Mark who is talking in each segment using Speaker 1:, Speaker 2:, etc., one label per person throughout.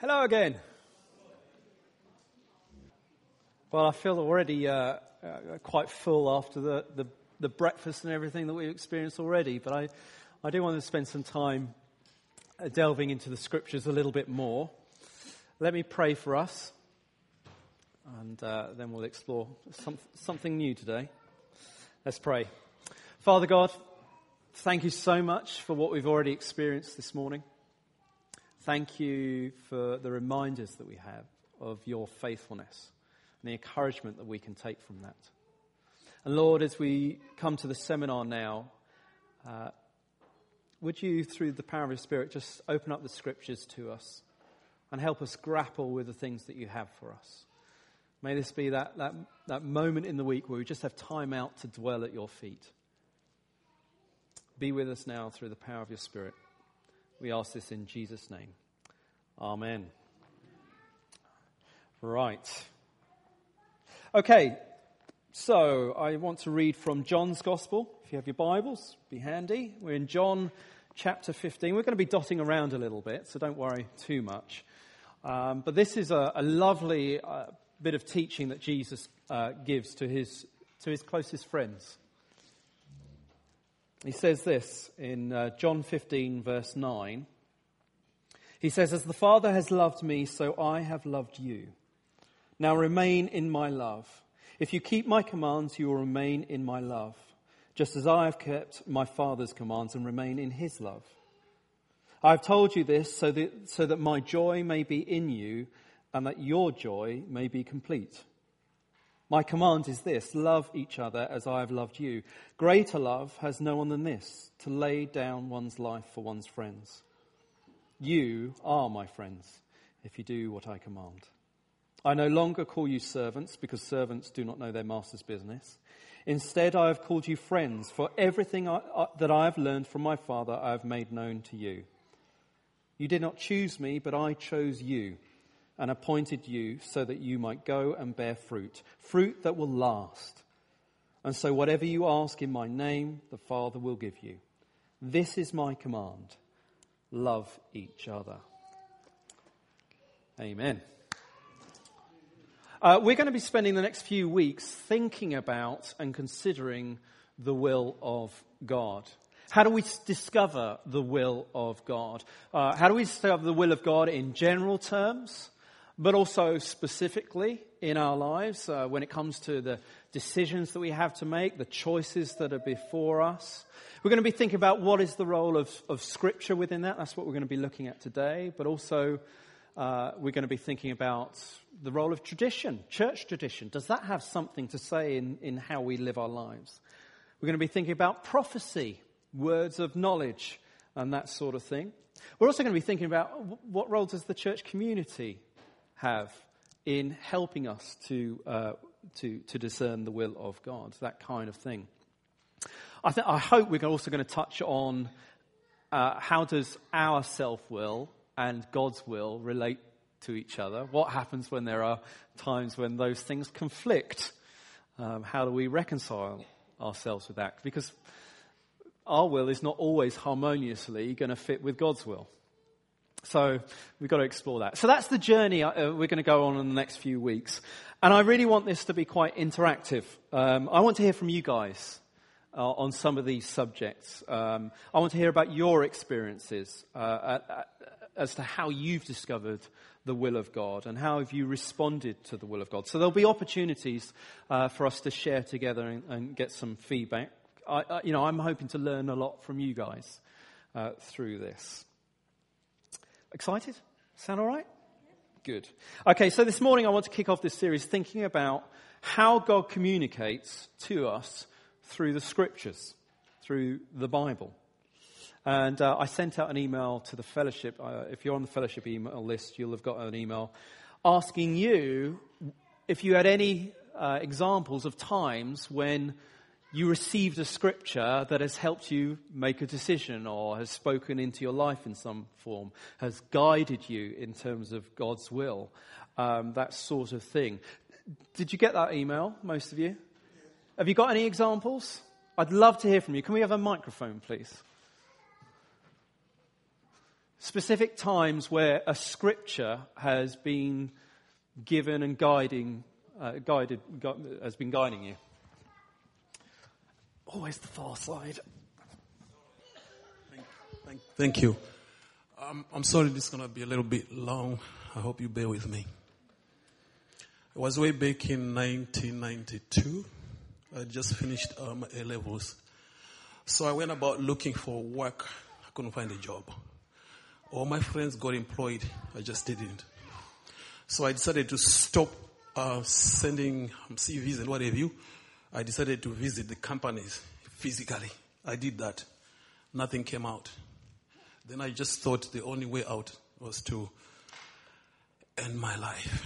Speaker 1: Hello again. Well, I feel already quite full after the breakfast and everything that we've experienced already, but I do want to spend some time delving into the scriptures a little bit more. Let me pray for us, and then we'll explore something new today. Let's pray. Father God, thank you so much for what we've already experienced this morning. Thank you for the reminders that we have of your faithfulness and the encouragement that we can take from that. And Lord, as we come to the seminar now, would you, through the power of your Spirit, just open up the scriptures to us and help us grapple with the things that you have for us. May this be that moment in the week where we just have time out to dwell at your feet. Be with us now through the power of your Spirit. We ask this in Jesus' name. Amen. Right. Okay, so I want to read from John's Gospel. If you have your Bibles, be handy. We're in John chapter 15. We're going to be dotting around a little bit, so don't worry too much. But this is a lovely bit of teaching that Jesus gives to his closest friends. He says this in John 15, verse 9. He says, "As the Father has loved me, so I have loved you. Now remain in my love. If you keep my commands, you will remain in my love, just as I have kept my Father's commands and remain in his love. I have told you this so that my joy may be in you and that your joy may be complete. My command is this: love each other as I have loved you. Greater love has no one than this, to lay down one's life for one's friends. You are my friends if you do what I command. I no longer call you servants, because servants do not know their master's business. Instead, I have called you friends, for everything that I have learned from my Father I have made known to you. You did not choose me, but I chose you and appointed you so that you might go and bear fruit that will last. And so whatever you ask in my name, the Father will give you. This is my command: love each other." Amen. We're going to be spending the next few weeks thinking about and considering the will of God. How do we discover the will of God? How do we discover the will of God in general terms, but also specifically in our lives when it comes to the decisions that we have to make, the choices that are before us? We're going to be thinking about what is the role of Scripture within that. That's what we're going to be looking at today. But also we're going to be thinking about the role of tradition, church tradition. Does that have something to say in how we live our lives? We're going to be thinking about prophecy, words of knowledge, and that sort of thing. We're also going to be thinking about what role does the church community have in helping us to discern the will of God, that kind of thing. I hope we're also going to touch on how does our self-will and God's will relate to each other. What happens when there are times when those things conflict? How do we reconcile ourselves with that? Because our will is not always harmoniously going to fit with God's will. So we've got to explore that. So that's the journey we're going to go on in the next few weeks. And I really want this to be quite interactive. I want to hear from you guys on some of these subjects. I want to hear about your experiences as to how you've discovered the will of God and how have you responded to the will of God. So there'll be opportunities for us to share together and get some feedback. I'm hoping to learn a lot from you guys through this. Excited? Sound all right? Good. Okay, so this morning I want to kick off this series thinking about how God communicates to us through the Scriptures, through the Bible. And I sent out an email to the fellowship. If you're on the fellowship email list, you'll have got an email asking you if you had any examples of times when you received a scripture that has helped you make a decision or has spoken into your life in some form, has guided you in terms of God's will, that sort of thing. Did you get that email, most of you? Have you got any examples? I'd love to hear from you. Can we have a microphone, please? specific times where a scripture has been given and has been guiding you? Always the far side.
Speaker 2: Thank you. I'm sorry this is going to be a little bit long. I hope you bear with me. It was way back in 1992. I just finished my A-levels. So I went about looking for work. I couldn't find a job. All my friends got employed. I just didn't. So I decided to stop sending CVs and what have you. I decided to visit the companies physically. I did that. Nothing came out. Then I just thought the only way out was to end my life.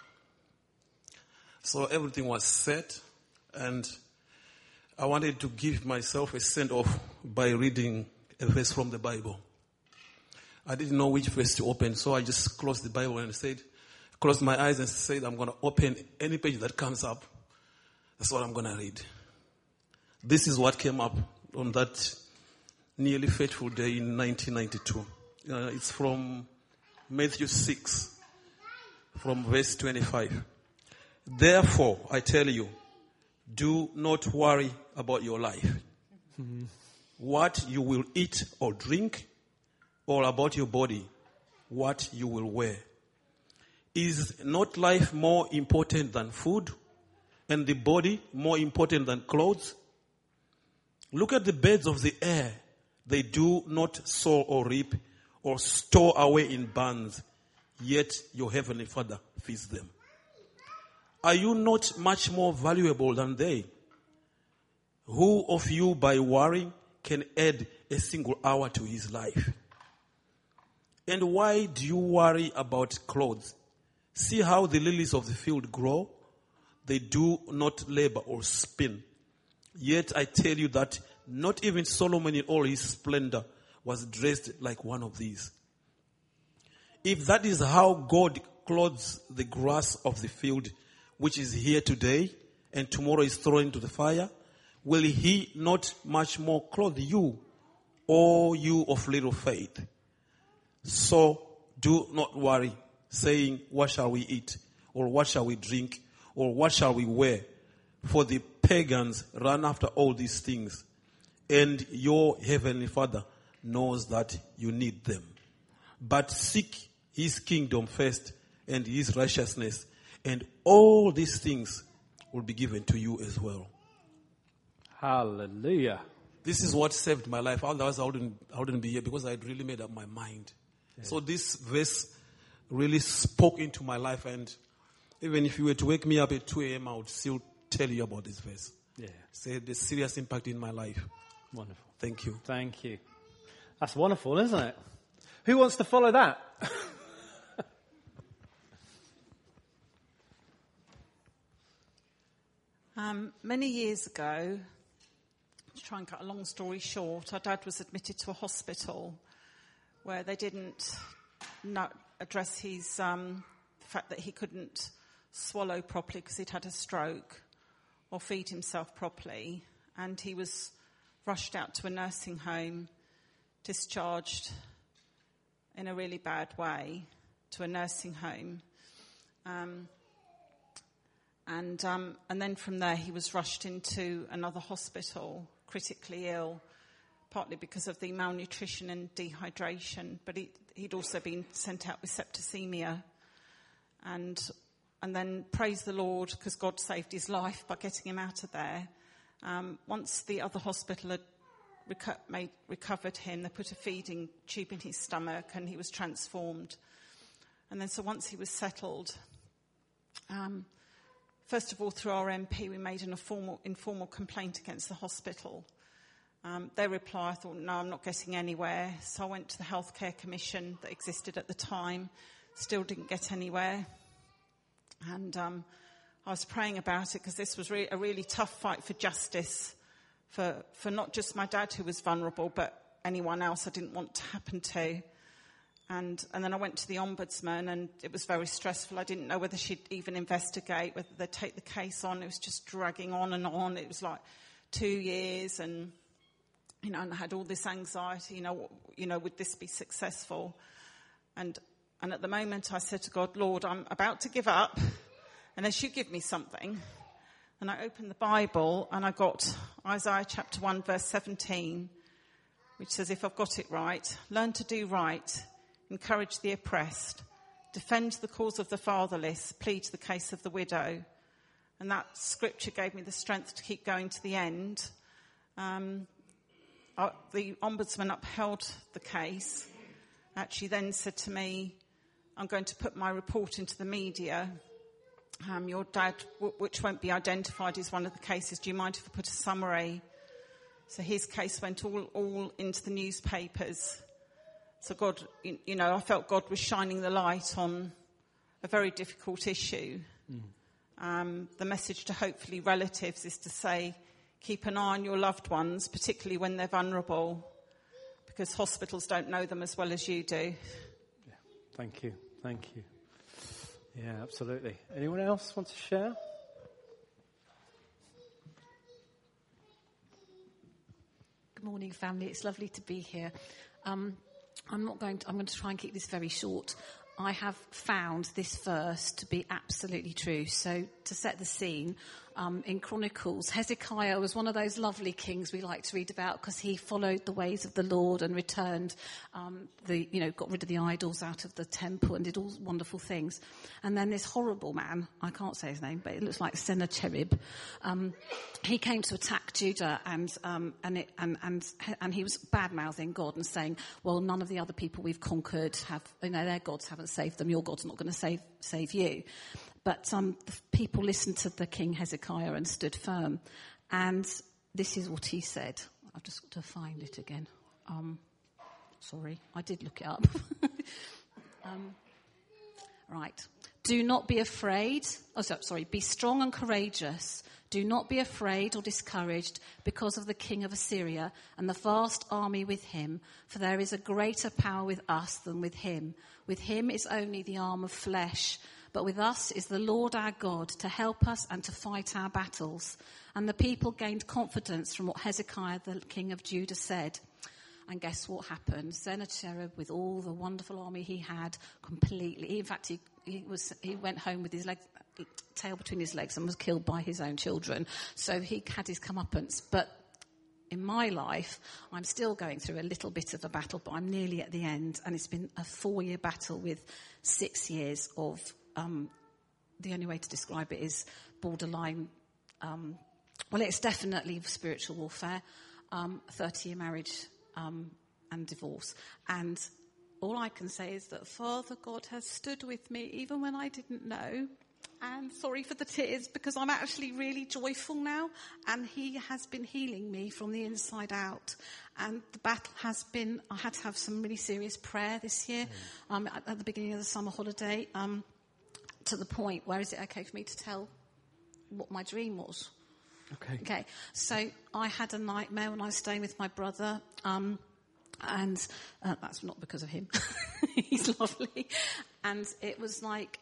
Speaker 2: So everything was set, and I wanted to give myself a send-off by reading a verse from the Bible. I didn't know which verse to open, so I just closed the Bible and closed my eyes and said, I'm going to open any page that comes up. That's what I'm going to read. This is what came up on that nearly fateful day in 1992. It's from Matthew 6, from verse 25. Therefore, I tell you, do not worry about your life. What you will eat or drink, or about your body, what you will wear. Is not life more important than food, and the body more important than clothes? Look at the birds of the air. They do not sow or reap or store away in barns, yet your heavenly Father feeds them. Are you not much more valuable than they? Who of you by worrying can add a single hour to his life? And why do you worry about clothes? See how the lilies of the field grow? They do not labor or spin. Yet I tell you that not even Solomon in all his splendor was dressed like one of these. If that is how God clothes the grass of the field, which is here today and tomorrow is thrown into the fire, will he not much more clothe you, O you of little faith? So do not worry, saying, what shall we eat? Or what shall we drink? Or what shall we wear? For the pagans run after all these things, and your heavenly Father knows that you need them. But seek his kingdom first and his righteousness, and all these things will be given to you as well.
Speaker 1: Hallelujah.
Speaker 2: This is what saved my life. Otherwise I wouldn't be here, because I had really made up my mind. Yeah. So this verse really spoke into my life, and even if you were to wake me up at 2 a.m., I would still tell you about this verse.
Speaker 1: Yeah.
Speaker 2: It had a serious impact in my life.
Speaker 1: Wonderful.
Speaker 2: Thank you.
Speaker 1: Thank you. That's wonderful, isn't it? Who wants to follow that?
Speaker 3: Many years ago, to try and cut a long story short, our dad was admitted to a hospital where they didn't address his the fact that he couldn't swallow properly because he'd had a stroke or feed himself properly, and he was rushed out to a nursing home, discharged in a really bad way to a nursing home. And then from there he was rushed into another hospital, critically ill, partly because of the malnutrition and dehydration, but he'd also been sent out with septicemia. And then, praise the Lord, because God saved his life by getting him out of there. Once the other hospital had recovered him, they put a feeding tube in his stomach and he was transformed. And then so once he was settled, first of all, through our MP, we made an informal complaint against the hospital. Their reply, I thought, no, I'm not getting anywhere. So I went to the Healthcare Commission that existed at the time, still didn't get anywhere. And I was praying about it because this was a really tough fight for justice for not just my dad who was vulnerable, but anyone else I didn't want to happen to. And then I went to the Ombudsman, and it was very stressful. I didn't know whether she'd even investigate, whether they'd take the case on. It was just dragging on and on. It was like 2 years, and and I had all this anxiety, would this be successful? And at the moment I said to God, Lord, I'm about to give up unless you give me something. And I opened the Bible and I got Isaiah chapter 1 verse 17, which says, if I've got it right, learn to do right, encourage the oppressed, defend the cause of the fatherless, plead the case of the widow. And that scripture gave me the strength to keep going to the end. The ombudsman upheld the case, actually then said to me, I'm going to put my report into the media. Your dad, which won't be identified, is one of the cases. Do you mind if I put a summary? So his case went all into the newspapers. So God, I felt God was shining the light on a very difficult issue. The message to hopefully relatives is to say, keep an eye on your loved ones, particularly when they're vulnerable, because hospitals don't know them as well as you do.
Speaker 1: Yeah, thank you. Yeah, absolutely. Anyone else want to share?
Speaker 4: Good morning, family. It's lovely to be here. I'm going to try and keep this very short. I have found this verse to be absolutely true. So to set the scene, in Chronicles, Hezekiah was one of those lovely kings we like to read about because he followed the ways of the Lord and returned got rid of the idols out of the temple and did all wonderful things. And then this horrible man, I can't say his name, but it looks like Sennacherib, he came to attack Judah and he was bad-mouthing God and saying, well, none of the other people we've conquered have, their gods haven't saved them, your God's not going to save you. But the people listened to the King Hezekiah and stood firm. And this is what he said. I've just got to find it again. Sorry, I did look it up. Right. Do not be afraid. Be strong and courageous. Do not be afraid or discouraged because of the king of Assyria and the vast army with him, for there is a greater power with us than with him. With him is only the arm of flesh, but with us is the Lord our God to help us and to fight our battles. And the people gained confidence from what Hezekiah, the king of Judah, said. And guess what happened? Sennacherib, with all the wonderful army he had, completely. In fact, he went home with his tail between his legs and was killed by his own children. So he had his comeuppance. But in my life, I'm still going through a little bit of a battle, but I'm nearly at the end. And it's been a 4-year battle with 6 years of, the only way to describe it is borderline, it's definitely spiritual warfare, 30-year marriage, and divorce. And all I can say is that Father God has stood with me even when I didn't know. And sorry for the tears because I'm actually really joyful now. And he has been healing me from the inside out. And the battle has been, I had to have some really serious prayer this year, at the beginning of the summer holiday, to the point where is it okay for me to tell what my dream was? Okay. So I had a nightmare when I was staying with my brother, and that's not because of him. He's lovely. And it was like,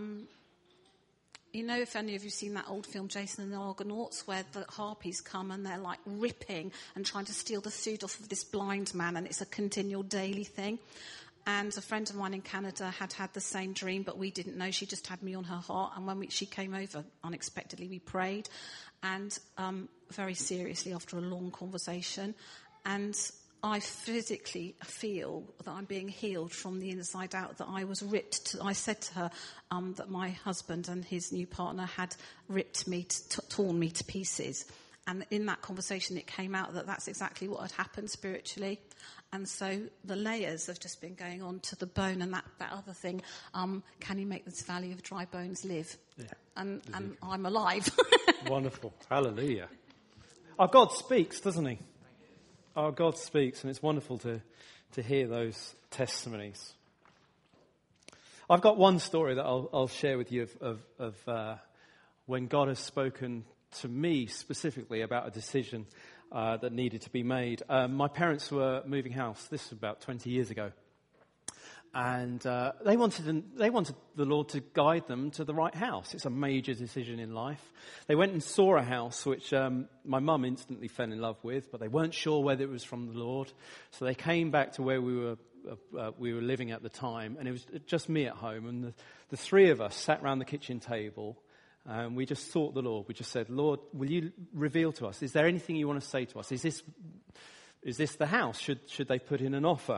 Speaker 4: if any of you have seen that old film, Jason and the Argonauts, where the harpies come and they're like ripping and trying to steal the food off of this blind man, and it's a continual daily thing. And a friend of mine in Canada had the same dream, but we didn't know. She just had me on her heart. And when she came over, unexpectedly, we prayed. And very seriously after a long conversation. And I physically feel that I'm being healed from the inside out, that I was ripped. I said to her that my husband and his new partner had ripped me, torn me to pieces. And in that conversation, it came out that that's exactly what had happened spiritually. And so the layers have just been going on to the bone and that other thing. Can you make this valley of dry bones live? Yeah. And I'm alive.
Speaker 1: Wonderful. Hallelujah. Our God speaks, doesn't he? Our God speaks, and it's wonderful to hear those testimonies. I've got one story that I'll share with you of when God has spoken to me specifically about a decision that needed to be made. My parents were moving house. This was about 20 years ago. And they wanted the Lord to guide them to the right house. It's a major decision in life. They went and saw a house which my mum instantly fell in love with, but they weren't sure whether it was from the Lord. So they came back to where we were living at the time, and it was just me at home. And the three of us sat around the kitchen table, and we just sought the Lord. We just said, Lord, will you reveal to us? Is there anything you want to say to us? Is this the house? Should they put in an offer?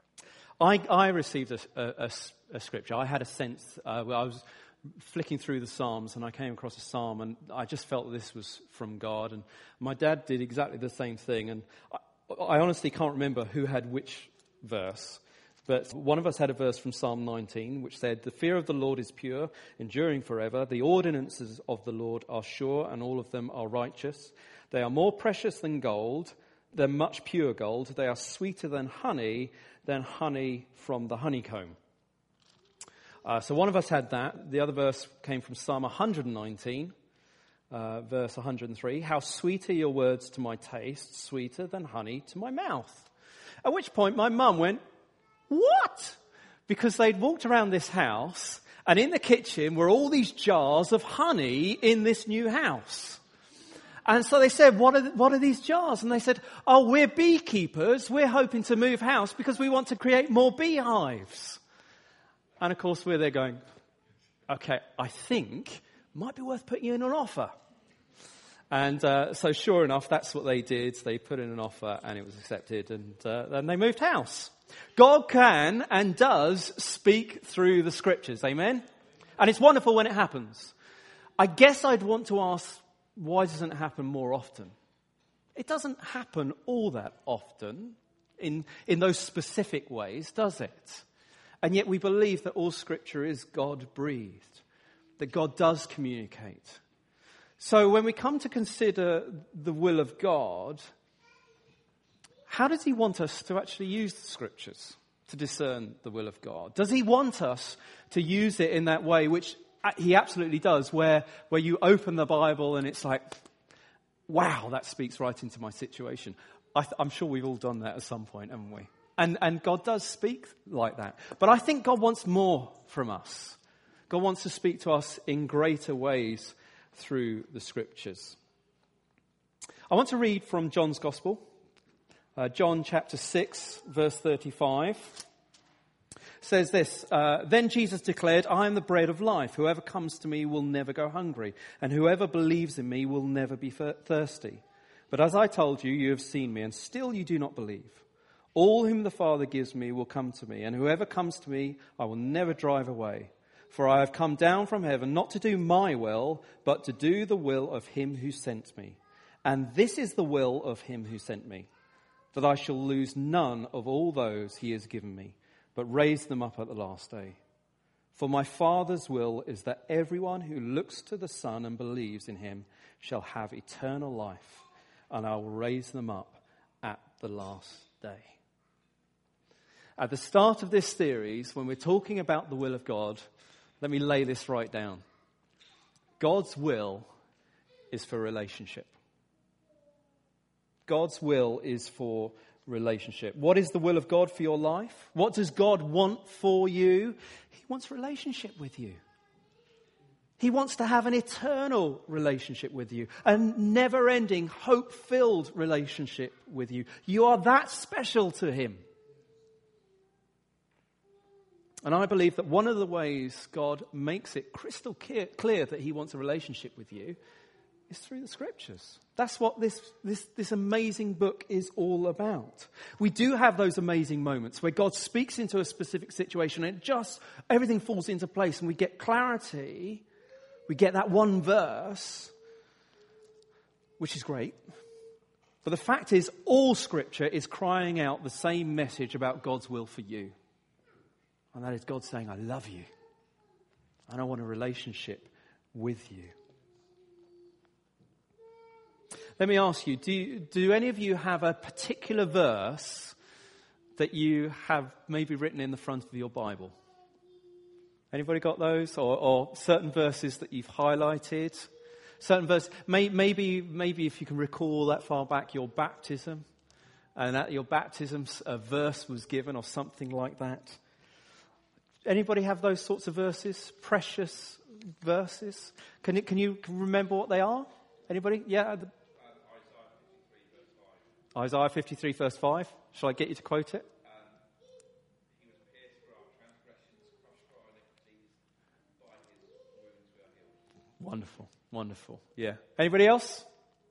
Speaker 1: I received a scripture. I had a sense. I was flicking through the Psalms, and I came across a psalm, and I just felt that this was from God. And my dad did exactly the same thing. And I honestly can't remember who had which verse, but one of us had a verse from Psalm 19, which said, "The fear of the Lord is pure, enduring forever. The ordinances of the Lord are sure, and all of them are righteous. They are more precious than gold, than much pure gold. They are sweeter than honey from the honeycomb." So one of us had that. The other verse came from Psalm 119, verse 103. "How sweet are your words to my taste, sweeter than honey to my mouth." At which point my mum went, "What?" Because they'd walked around this house, and in the kitchen were all these jars of honey in this new house. And so they said, what are these jars? And they said, "Oh, we're beekeepers. We're hoping to move house because we want to create more beehives." And of course we're there going, "Okay, I think it might be worth putting you in an offer." And so sure enough, that's what they did. They put in an offer and it was accepted, and then they moved house. God can and does speak through the scriptures. Amen? And it's wonderful when it happens. I guess I'd want to ask, why doesn't it happen more often? It doesn't happen all that often in those specific ways, does it? And yet we believe that all scripture is God-breathed, that God does communicate. So when we come to consider the will of God, how does he want us to actually use the scriptures to discern the will of God? Does he want us to use it in that way, which he absolutely does, where you open the Bible and it's like, wow, that speaks right into my situation. I'm sure we've all done that at some point, haven't we? And God does speak like that. But I think God wants more from us. God wants to speak to us in greater ways through the scriptures. I want to read from John's Gospel. John chapter 6, verse 35. Says this, "Then Jesus declared, 'I am the bread of life. Whoever comes to me will never go hungry, and whoever believes in me will never be thirsty. But as I told you, you have seen me, and still you do not believe. All whom the Father gives me will come to me, and whoever comes to me I will never drive away. For I have come down from heaven not to do my will, but to do the will of him who sent me. And this is the will of him who sent me, that I shall lose none of all those he has given me, but raise them up at the last day. For my Father's will is that everyone who looks to the Son and believes in him shall have eternal life, and I will raise them up at the last day." At the start of this series, when we're talking about the will of God, let me lay this right down. God's will is for relationship. God's will is for relationship. What is the will of God for your life? What does God want for you? He wants relationship with you. He wants to have an eternal relationship with you, a never-ending, hope-filled relationship with you. You are that special to him. And I believe that one of the ways God makes it crystal clear that he wants a relationship with you is through the scriptures. That's what this amazing book is all about. We do have those amazing moments where God speaks into a specific situation and everything falls into place and we get clarity. We get that one verse, which is great. But the fact is, all scripture is crying out the same message about God's will for you. And that is God saying, "I love you. And I want a relationship with you." Let me ask you, do any of you have a particular verse that you have maybe written in the front of your Bible? Anybody got those? Or certain verses that you've highlighted? Certain verses, maybe if you can recall that far back, your baptism, and at your baptism a verse was given or something like that. Anybody have those sorts of verses? Precious verses? Can you remember what they are? Anybody? Yeah. Isaiah 53 verse 5. Shall I get you to quote it?
Speaker 5: He was pierced for our transgressions, crushed for our iniquities. By his wounds we are healed.
Speaker 1: Wonderful, wonderful. Yeah. Anybody else?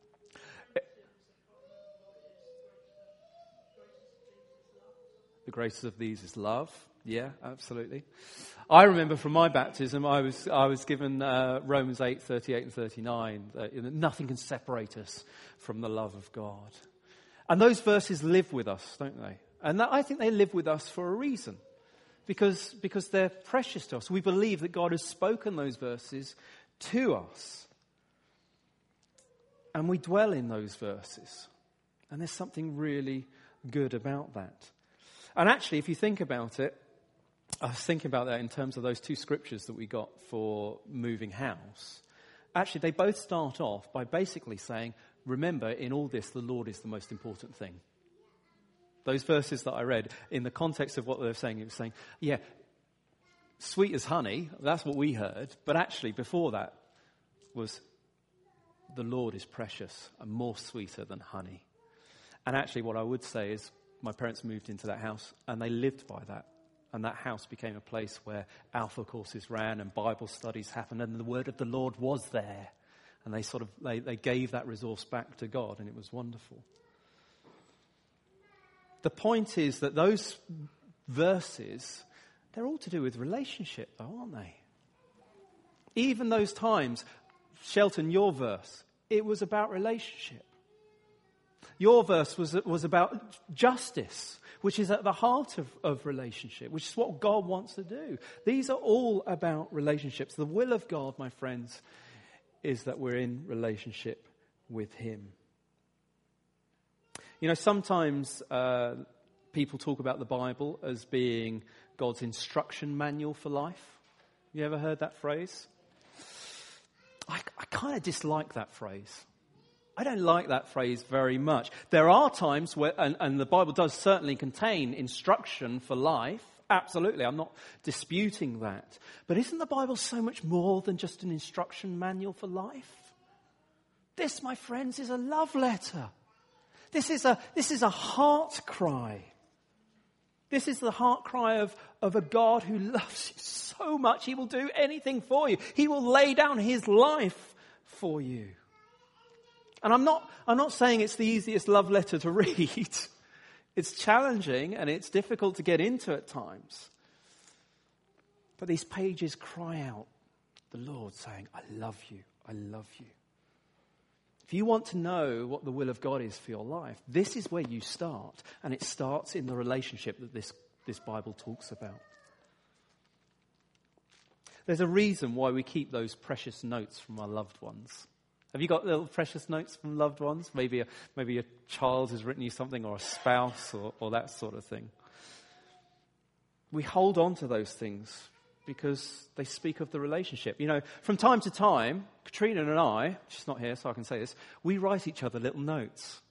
Speaker 1: The greatest of these is love. Yeah, absolutely. I remember from my baptism, I was given Romans 8, 38 and 39. Nothing can separate us from the love of God. And those verses live with us, don't they? And I think they live with us for a reason. Because they're precious to us. We believe that God has spoken those verses to us. And we dwell in those verses. And there's something really good about that. And actually, if you think about it, I was thinking about that in terms of those two scriptures that we got for moving house. Actually, they both start off by basically saying, remember, in all this, the Lord is the most important thing. Those verses that I read, in the context of what they're saying, it was saying, yeah, sweet as honey, that's what we heard. But actually, before that was, the Lord is precious and more sweeter than honey. And actually, what I would say is, my parents moved into that house and they lived by that. And that house became a place where alpha courses ran and Bible studies happened and the word of the Lord was there. And they gave that resource back to God and it was wonderful. The point is that those verses, they're all to do with relationship though, aren't they? Even those times, Shelton, your verse, it was about relationship. Your verse was about justice, which is at the heart of relationship, which is what God wants to do. These are all about relationships. The will of God, my friends, is that we're in relationship with Him. You know, sometimes people talk about the Bible as being God's instruction manual for life. You ever heard that phrase? I kind of dislike that phrase. I don't like that phrase very much. There are times where, and the Bible does certainly contain instruction for life. Absolutely, I'm not disputing that. But isn't the Bible so much more than just an instruction manual for life? This, my friends, is a love letter. This is a heart cry. This is the heart cry of a God who loves you so much, He will do anything for you. He will lay down His life for you. And I'm not saying it's the easiest love letter to read. It's challenging and it's difficult to get into at times. But these pages cry out the Lord saying, I love you, I love you. If you want to know what the will of God is for your life, this is where you start. And it starts in the relationship that this Bible talks about. There's a reason why we keep those precious notes from our loved ones. Have you got little precious notes from loved ones? Maybe a child has written you something, or a spouse, or that sort of thing. We hold on to those things because they speak of the relationship. You know, from time to time, Katrina and I, she's not here so I can say this, we write each other little notes.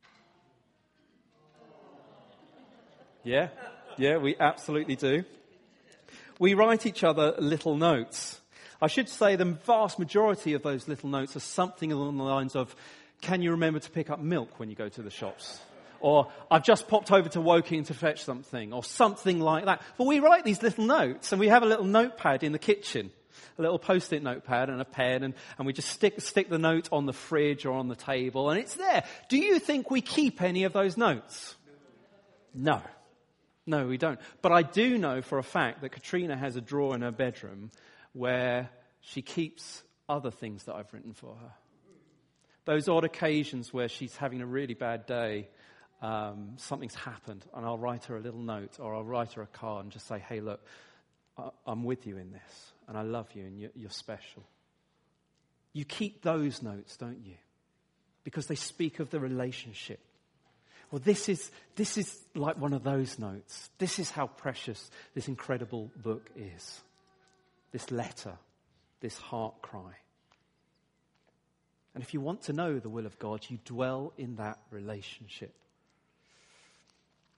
Speaker 1: Yeah, we absolutely do. We write each other little notes. I should say the vast majority of those little notes are something along the lines of, can you remember to pick up milk when you go to the shops? Or, I've just popped over to Woking to fetch something, or something like that. But we write these little notes, and we have a little notepad in the kitchen, a little post-it notepad and a pen, and we just stick the note on the fridge or on the table, and it's there. Do you think we keep any of those notes? No. No, we don't. But I do know for a fact that Katrina has a drawer in her bedroom where she keeps other things that I've written for her. Those odd occasions where she's having a really bad day, something's happened, and I'll write her a little note, or I'll write her a card and just say, hey, look, I'm with you in this, and I love you, and you're special. You keep those notes, don't you? Because they speak of the relationship. Well, this is like one of those notes. This is how precious this incredible book is. This letter, this heart cry. And if you want to know the will of God, you dwell in that relationship.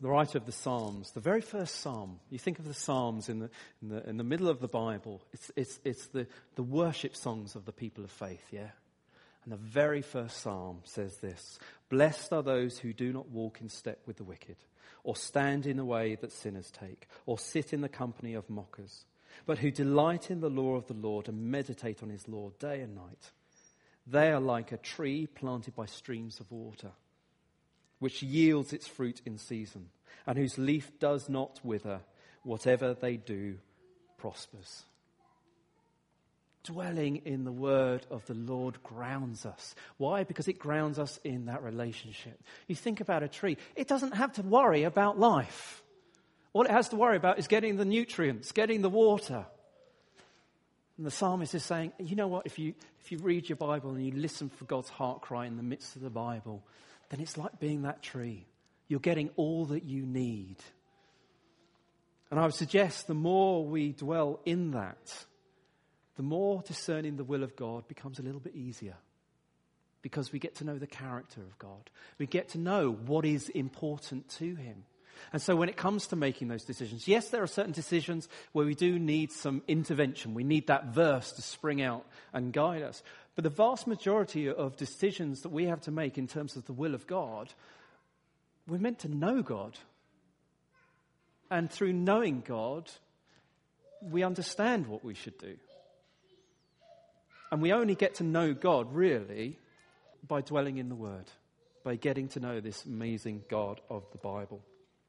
Speaker 1: The writer of the Psalms, the very first psalm, you think of the Psalms in the middle of the Bible, it's the worship songs of the people of faith, yeah? And the very first psalm says this: "Blessed are those who do not walk in step with the wicked, or stand in the way that sinners take, or sit in the company of mockers, but who delight in the law of the Lord and meditate on his law day and night. They are like a tree planted by streams of water, which yields its fruit in season, and whose leaf does not wither. Whatever they do prospers." Dwelling in the word of the Lord grounds us. Why? Because it grounds us in that relationship. You think about a tree, it doesn't have to worry about life. All it has to worry about is getting the nutrients, getting the water. And the psalmist is saying, you know what, if you read your Bible and you listen for God's heart cry in the midst of the Bible, then it's like being that tree. You're getting all that you need. And I would suggest the more we dwell in that, the more discerning the will of God becomes a little bit easier. Because we get to know the character of God. We get to know what is important to him. And so when it comes to making those decisions, yes, there are certain decisions where we do need some intervention. We need that verse to spring out and guide us. But the vast majority of decisions that we have to make in terms of the will of God, we're meant to know God. And through knowing God, we understand what we should do. And we only get to know God, really, by dwelling in the Word, by getting to know this amazing God of the Bible.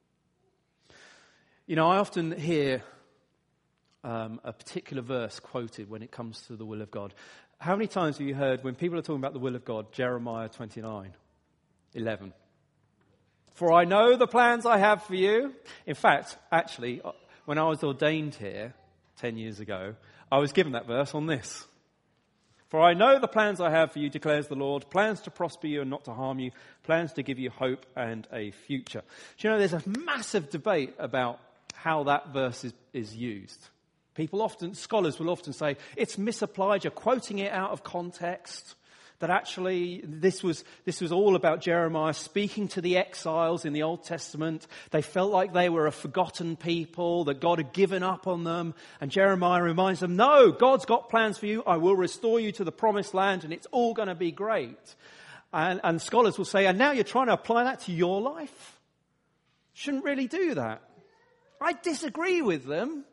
Speaker 1: You know, I often hear a particular verse quoted when it comes to the will of God. How many times have you heard, when people are talking about the will of God, Jeremiah 29:11? "For I know the plans I have for you." In fact, actually, when I was ordained here 10 years ago, I was given that verse on this. "For I know the plans I have for you, declares the Lord, plans to prosper you and not to harm you, plans to give you hope and a future." Do you know, there's a massive debate about how that verse is used. Scholars will often say, it's misapplied, you're quoting it out of context. That actually this was all about Jeremiah speaking to the exiles in the Old Testament. They felt like they were a forgotten people, that God had given up on them. And Jeremiah reminds them, no, God's got plans for you. I will restore you to the promised land and it's all going to be great. And scholars will say, and now you're trying to apply that to your life? Shouldn't really do that. I disagree with them,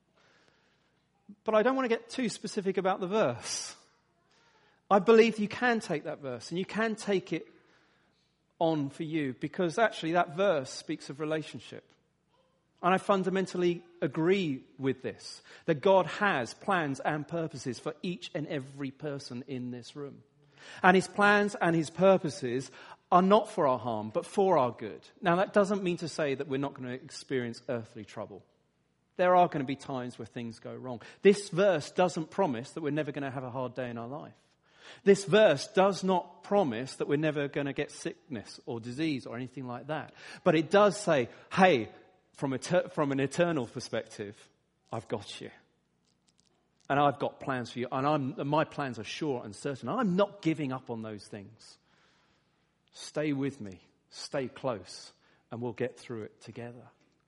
Speaker 1: but I don't want to get too specific about the verse. I believe you can take that verse and you can take it on for you, because actually that verse speaks of relationship. And I fundamentally agree with this, that God has plans and purposes for each and every person in this room. And his plans and his purposes are not for our harm, but for our good. Now, that doesn't mean to say that we're not going to experience earthly trouble. There are going to be times where things go wrong. This verse doesn't promise that we're never going to have a hard day in our life. This verse does not promise that we're never going to get sickness or disease or anything like that. But it does say, hey, from an eternal perspective, I've got you. And I've got plans for you. And my plans are sure and certain. I'm not giving up on those things. Stay with me. Stay close. And we'll get through it together.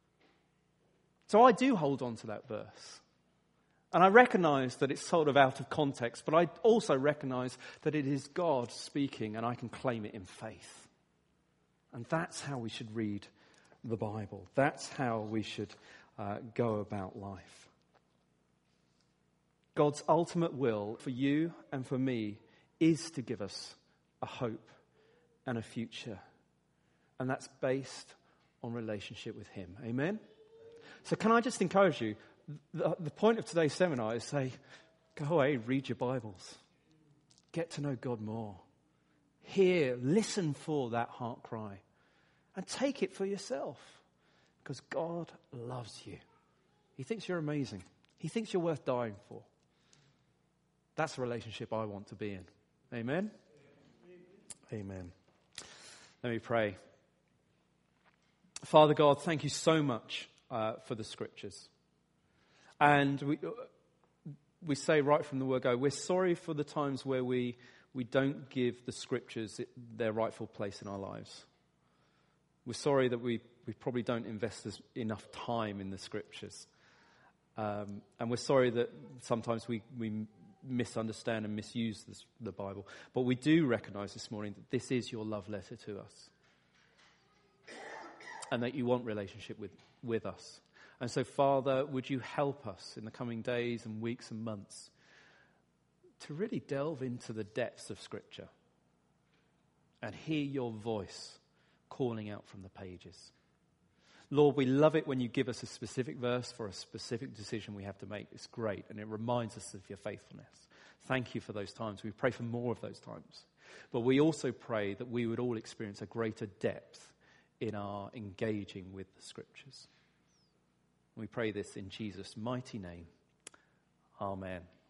Speaker 1: So I do hold on to that verse. And I recognize that it's sort of out of context, but I also recognize that it is God speaking and I can claim it in faith. And that's how we should read the Bible. That's how we should go about life. God's ultimate will for you and for me is to give us a hope and a future. And that's based on relationship with him. Amen? So can I just encourage you, the point of today's seminar is say, go away, read your Bibles. Get to know God more. Hear, listen for that heart cry. And take it for yourself. Because God loves you. He thinks you're amazing. He thinks you're worth dying for. That's the relationship I want to be in. Amen? Amen. Let me pray. Father God, thank you so much for the scriptures. And we say right from the word go, we're sorry for the times where we don't give the scriptures their rightful place in our lives. We're sorry that we we probably don't invest enough time in the Scriptures. And we're sorry that sometimes we misunderstand and misuse the Bible. But we do recognise this morning that this is your love letter to us. And that you want relationship with us. And so, Father, would you help us in the coming days and weeks and months to really delve into the depths of Scripture and hear your voice calling out from the pages. Lord, we love it when you give us a specific verse for a specific decision we have to make. It's great, and it reminds us of your faithfulness. Thank you for those times. We pray for more of those times. But we also pray that we would all experience a greater depth in our engaging with the Scriptures. We pray this in Jesus' mighty name. Amen.